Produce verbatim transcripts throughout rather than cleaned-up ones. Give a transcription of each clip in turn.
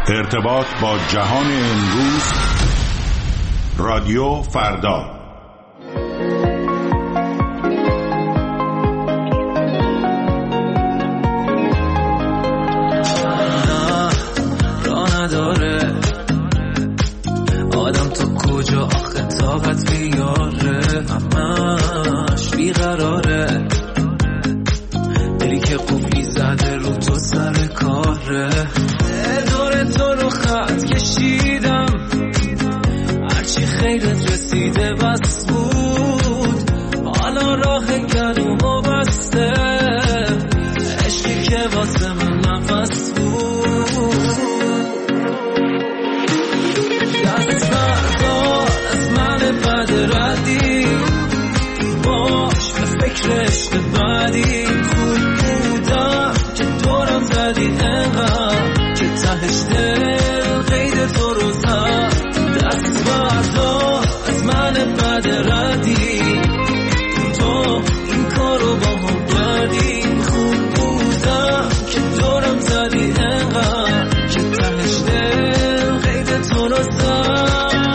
ارتباط با جهان امروز، رادیو فردا. راه نداره آدم تو کجا آخه طاقت بیاره، همش بیقراره، دلی که قفلی زده رو تو سر کاره. دور تو رو خط کشیدم، هرچی خیرت رسیده بس بود، حالا راه گلومو بسته، عشقی که واسه من نفس بود. دست بردار از من بد ردی، باش به فکر عشق بعدی، خوب بودم که دورم زدی انقدر که تهش دل قید تو رو زد. دست بردار از من بد ردی، تو این کارو با هم کردی، خوب بودم که دورم زدی انقدر که تهش دل قید تو رو زد.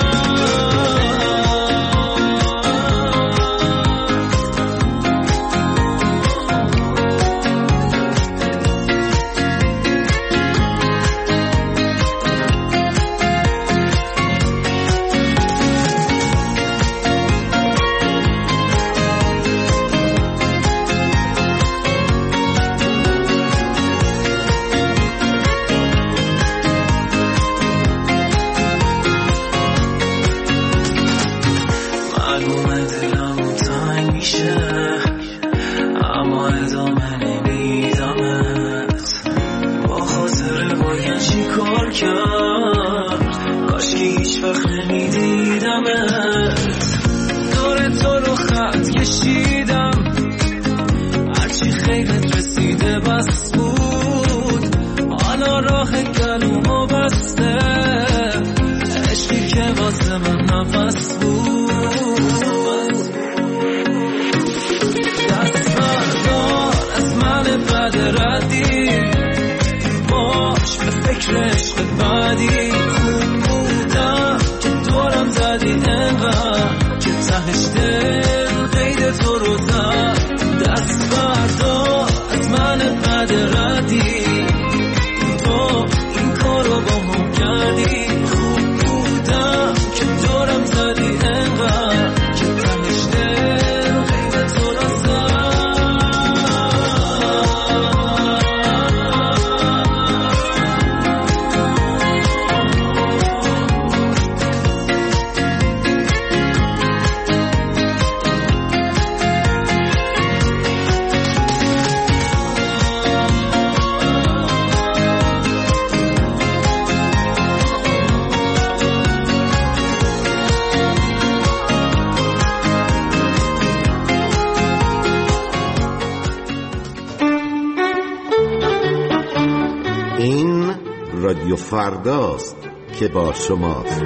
رادیو فرداست که با شماست.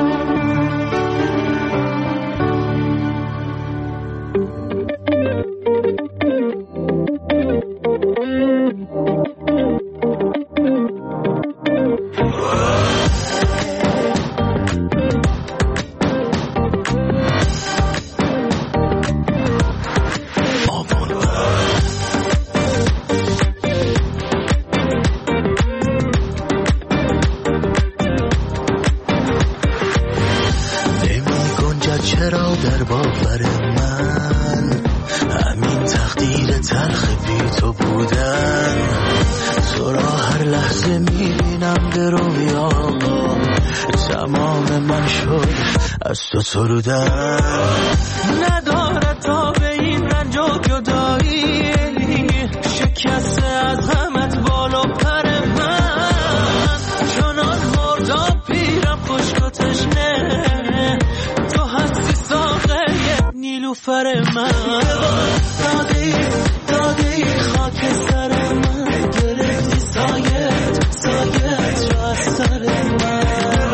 سرودن نداره تا به این رنج و جدایی، شکسته از غمت بالا پر من، چنان مردا پیرم خشک و تشنه، تو هستی ساقه نیلوفر من. دادی دادی خاک سر من، گرفتی سایت سایت را از سر من.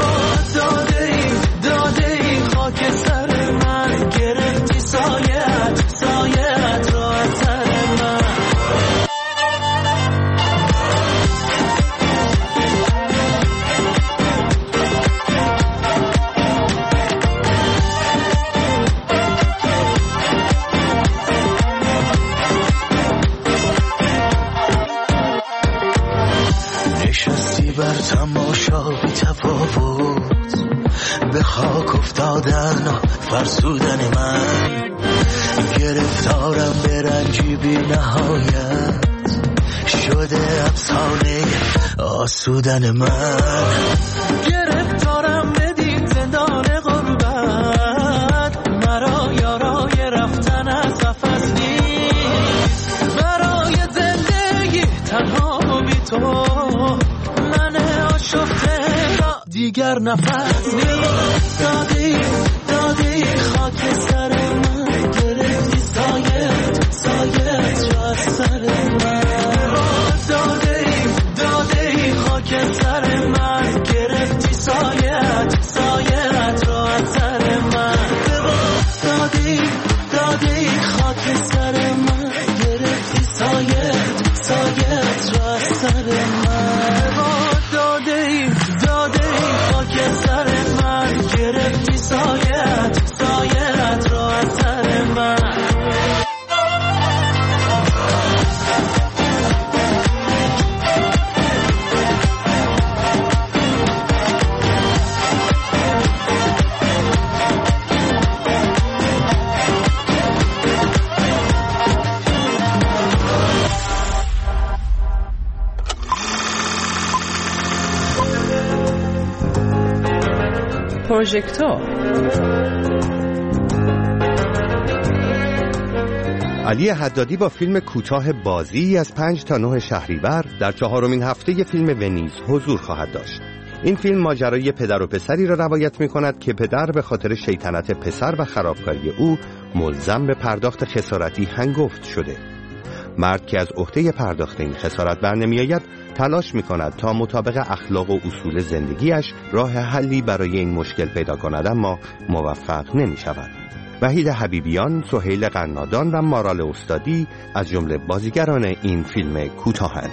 که سر من گرفتی سایت سایت را از سر من. نشستی بر تماشا بی تفاوت، به خاک افتادن فرسودن من، گرفتارم به رنجی بی نهایت، شده افسانه آسودن من. گرفتارم بدین زندان غربت، مرا یارای رفتن از قفس نیست، برای زندگی تنها بی تو من آشفته را دیگر نفس نیست. دادی دادی خاک سر من، گرفتی سایت سایت را سر من. دادی دادی خاک سر من، گرفتی سایت سایت را سر من. دادی دادی خاک سر من، گرفتی سایت سایت را سر من. دادی دادی خاک سر من، گرفتی سایت سایت را سر من. پروژکتور. علی حدادی با فیلم کوتاه بازی از پنج تا نه شهریور در چهارمین هفته فیلم ونیز حضور خواهد داشت. این فیلم ماجرای پدر و پسری را روایت می کند که پدر به خاطر شیطنت پسر و خرابکاری او ملزم به پرداخت خسارتی هنگفت شده. مرد که از عهده پرداخت این خسارت برنمی آید تلاش می کند تا مطابق اخلاق و اصول زندگیش راه حلی برای این مشکل پیدا کند، اما موفق نمی شود. وحید حبیبیان، سهیل قنادان و مارال استادی از جمله بازیگران این فیلم کوتاهند.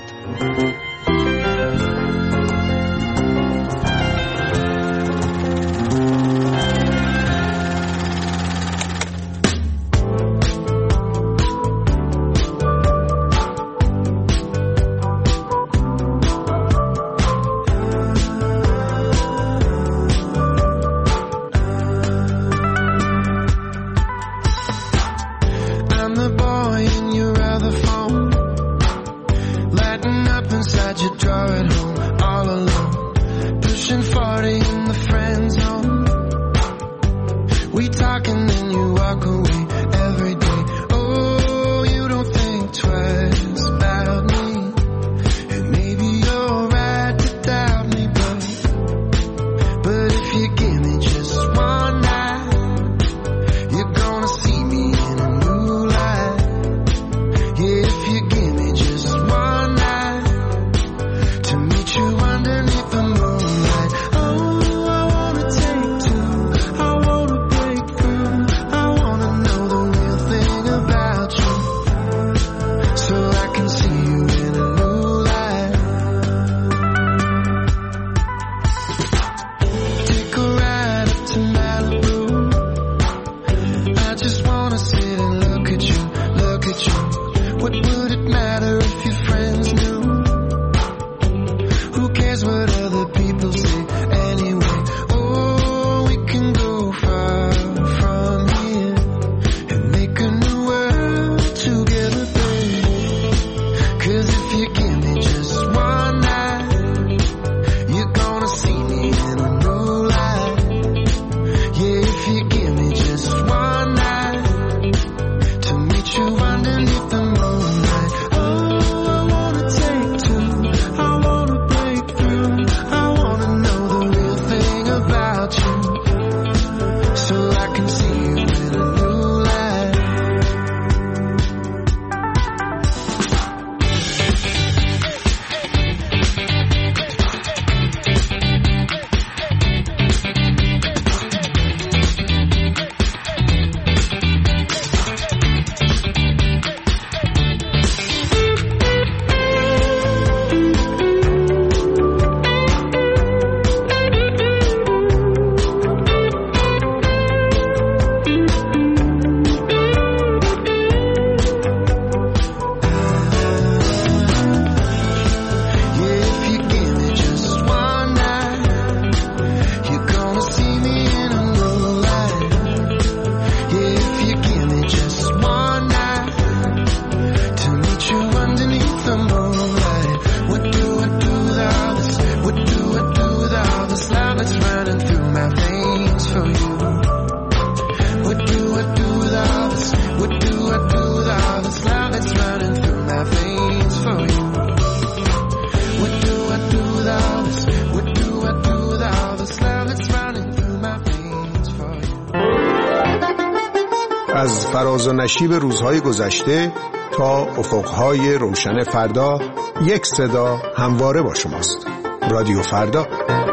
فراز و نشیب روزهای گذشته تا افقهای روشن فردا، یک صدا همواره با شماست. رادیو فردا.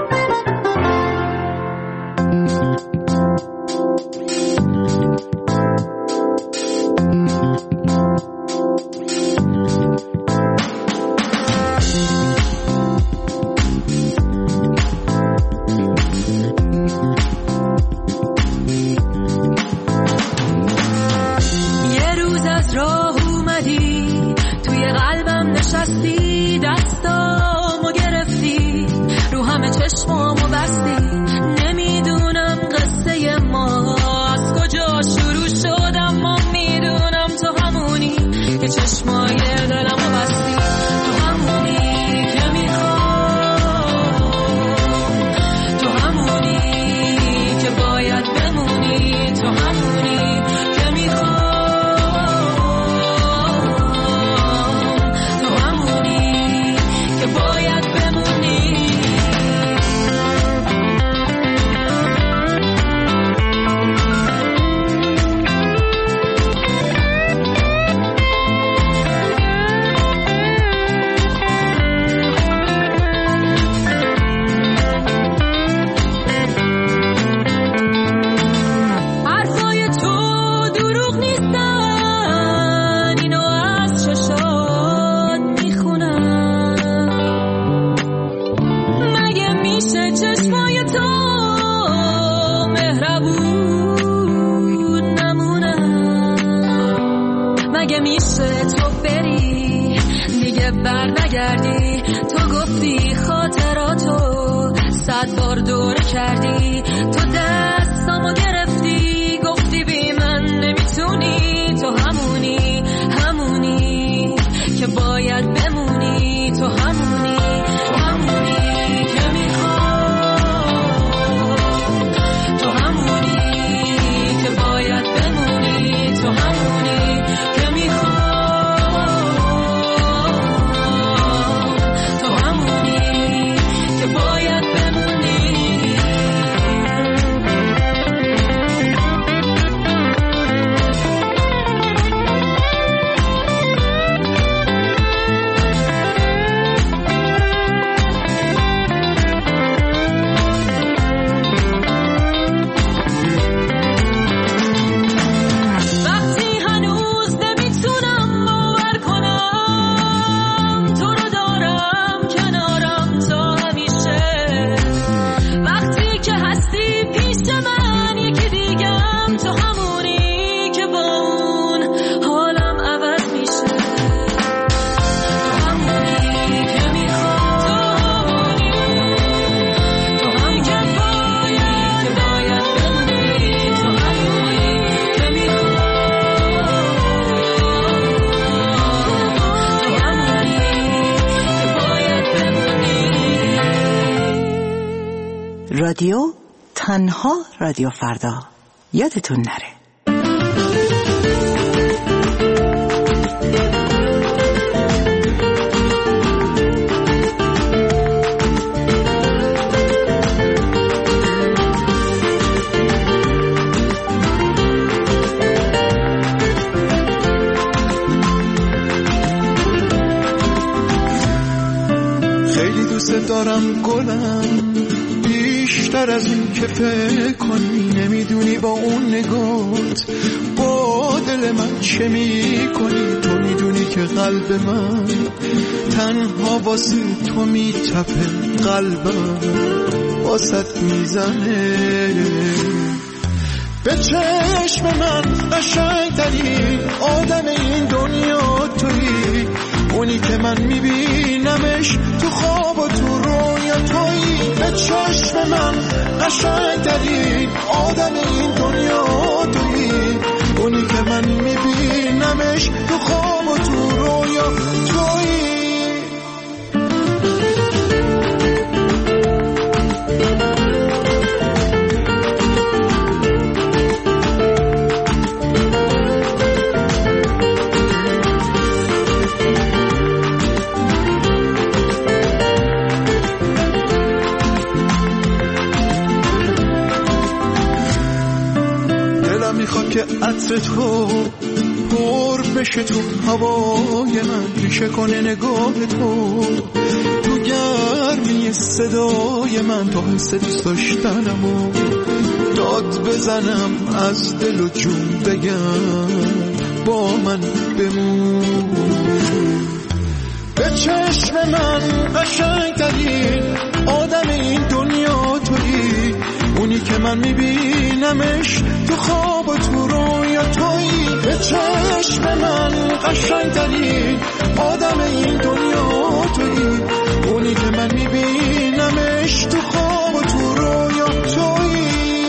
رادیو تنها رادیو فردا، یادتون نره. خیلی دوست دارم گلم، بیشتر از این که فکر کنی. نمیدونی با اون نگات با دل من چه میکنی. تو میدونی که قلب من تنها واسه تو میتپه، قلبم واسط میزنه. به چشم من قشنگترین آدم این دنیا تویی، اونی که من میبینمش تو خواب و تو رویا تویی. به چشم من قشنگترین آدم این دنیا تویی، اونی که من میبینمش تو خواب و تو رویا تویی. که عطر تو پر بشه تو هوای من، ریشه کنه نگاه تو تو گرمی صدای من، تا حس دوست داشتنمو داد بزنم از دل و جون بگم با من بمون. به چشم من قشنگترین آدم این دنیا تویی، اونی که من میبینمش تو خواب و تو رویا تویی. به چشم من قشنگترین آدم این دنیا تویی، اونی که من میبینمش تو خواب و تو رویا تویی.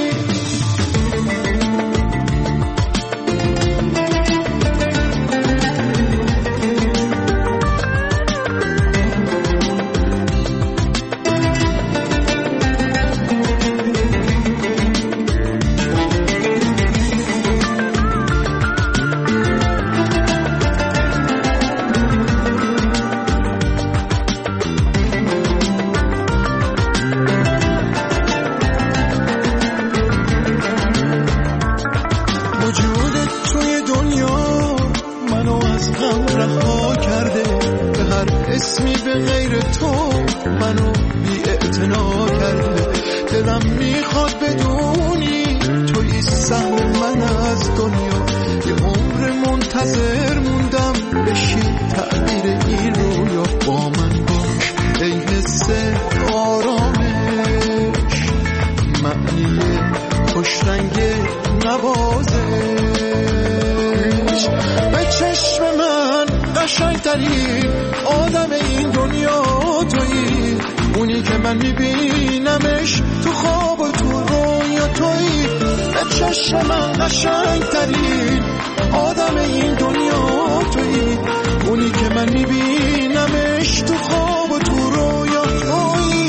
آدم این دنیا تویی، اونی که من میبینمش تو خواب و تو رویا تویی. به چشم من قشنگترین آدم این دنیا تویی، اونی که من میبینمش تو خواب و تو رویا تویی.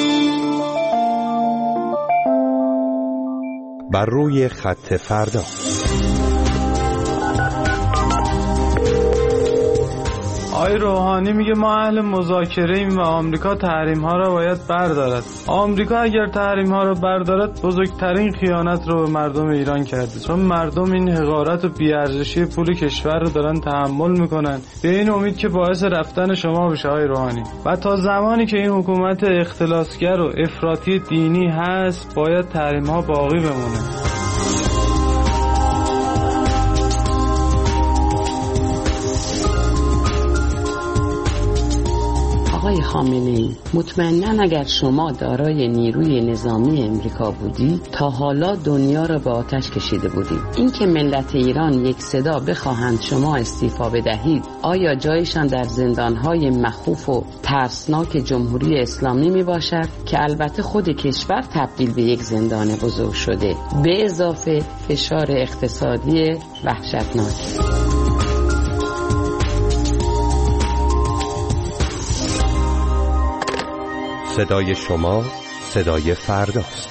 بر روی خط فردا. آقای روحانی میگه ما اهل مذاکره ایم و آمریکا تحریم ها را باید بردارد. آمریکا اگر تحریم ها را بردارد بزرگترین خیانت رو به مردم ایران کرده، چون مردم این حقارت و بی‌ارزشی پول کشور رو دارن تحمل میکنن به این امید که باعث رفتن شما بشه آقای روحانی. و تا زمانی که این حکومت اختلاسگر و افراطی دینی هست باید تحریم ها باقی بمونه. آقای خامنه‌ای، مطمئناً اگر شما دارای نیروی نظامی امریکا بودی تا حالا دنیا را به آتش کشیده بودید. این که ملت ایران یک صدا بخواهند شما استعفا بدهید، آیا جایشان در زندانهای مخوف و ترسناک جمهوری اسلامی می باشد که البته خود کشور تبدیل به یک زندان بزرگ شده، به اضافه فشار اقتصادی وحشتناک. صدای شما صدای فرداست.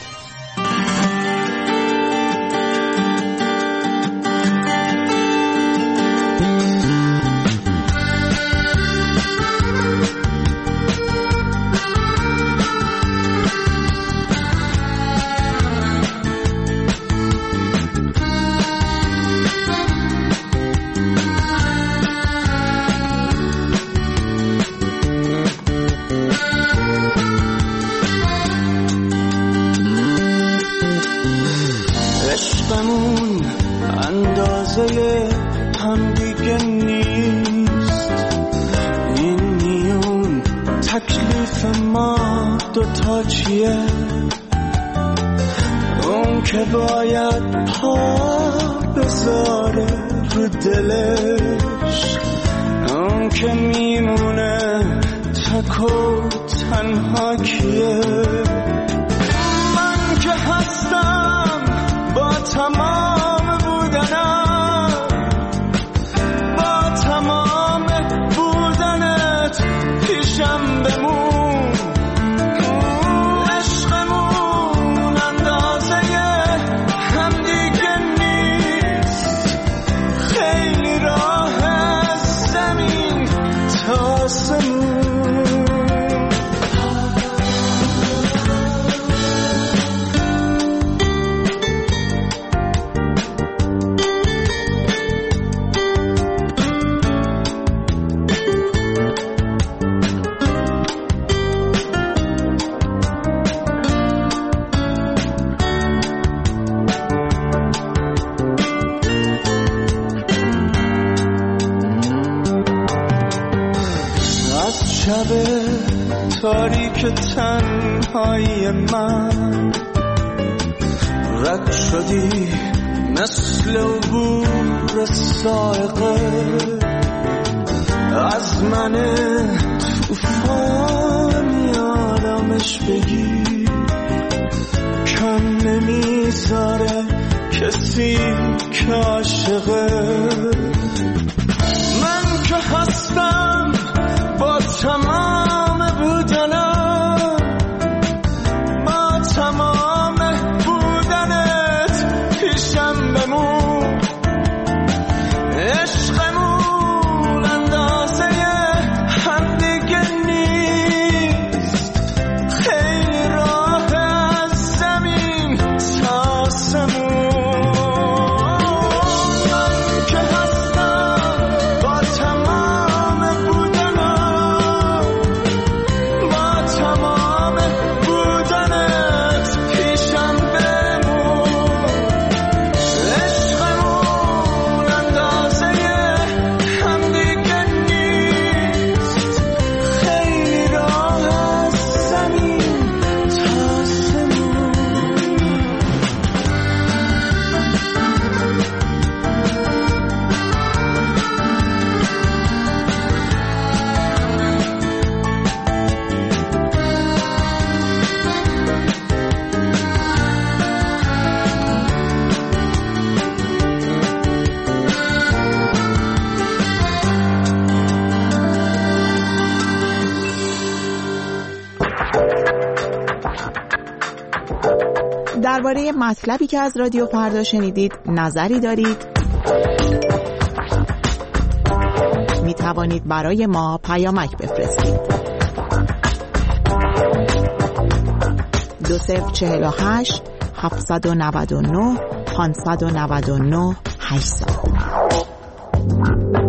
اون که باید پا بذاره رو دلش، اون که میمونه تک و تنها کیه؟ من که هستم با تمام بودنم، با تمام بودنت پیشم بمون. تاریک تنهایی من رد شدی مثل عبور سائقه از من توفان یادمش بگی کم نمیذاره کسی که عاشقه من که هستم با تمام بودنم با تمام بودنت پیشم بمون عشقمون اندازه هم دیگه نیست خیلی راه از زمین تا آسمون من که هستم با تمام بودنم با تمام بودنت پیشم بمون عشقمون اندازه هم دیگه نیست خیلی راه از زمین تا آسمون درباره مطلبی که از رادیو فردا شنیدید نظری دارید؟ می توانید برای ما پیامک بفرستید. دو صفر چهل و هشت هفتصد و نود و نه پانصد و نود و نه هشتصد.